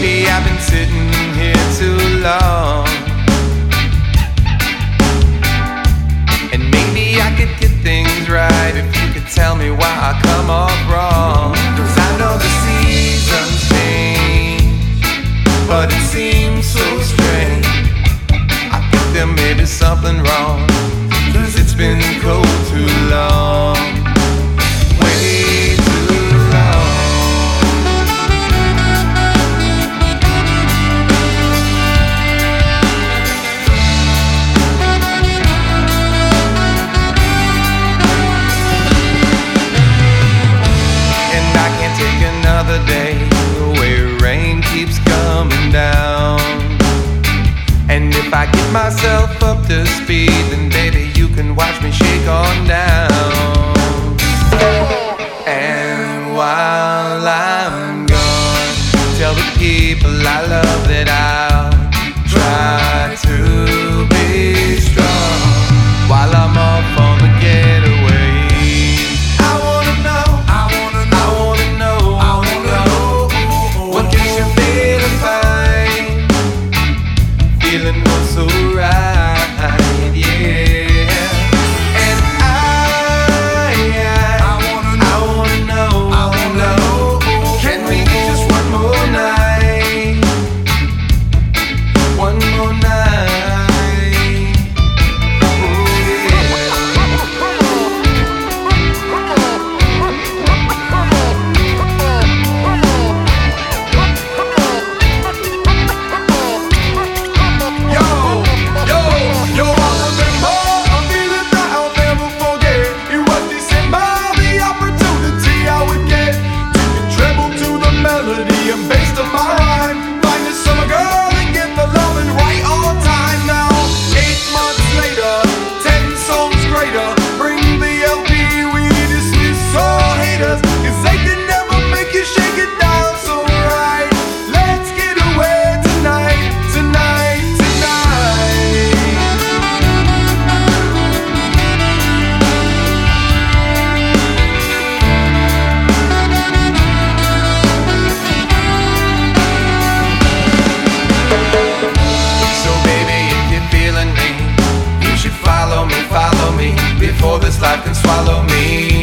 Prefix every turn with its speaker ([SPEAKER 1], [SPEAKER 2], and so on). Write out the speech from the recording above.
[SPEAKER 1] Maybe I've been sitting here too long, and maybe I could get things right if you could tell me why I come off wrong. 'Cause I know the seasons change, but it seems so strange. I think there may be something wrong, 'cause it's been cold too long. Way too long. And I can't take another day where rain keeps coming down. And if I get myself up to speed, then baby you can watch me shake on down. And while I'm gone, tell the people I love that I'll try to be strong while I'm off on the getaway. I wanna know what gets you feeling fine, feeling oh so right, yeah. And I wanna know, can we get just one more night? One more night. Oh yeah. Yo, I remember a feeling that I'll never forget. It was December, the opportunity I would get to treble to the melody and bass to my rhyme. Find a summer girl and get the loving right on time. Now 8 months later, 10 songs greater. Bring the LP, we dismiss all haters, 'cause they can never make you shake it down. So right, let's get away tonight. So baby, if you're feeling me, you should follow me before this life can swallow me.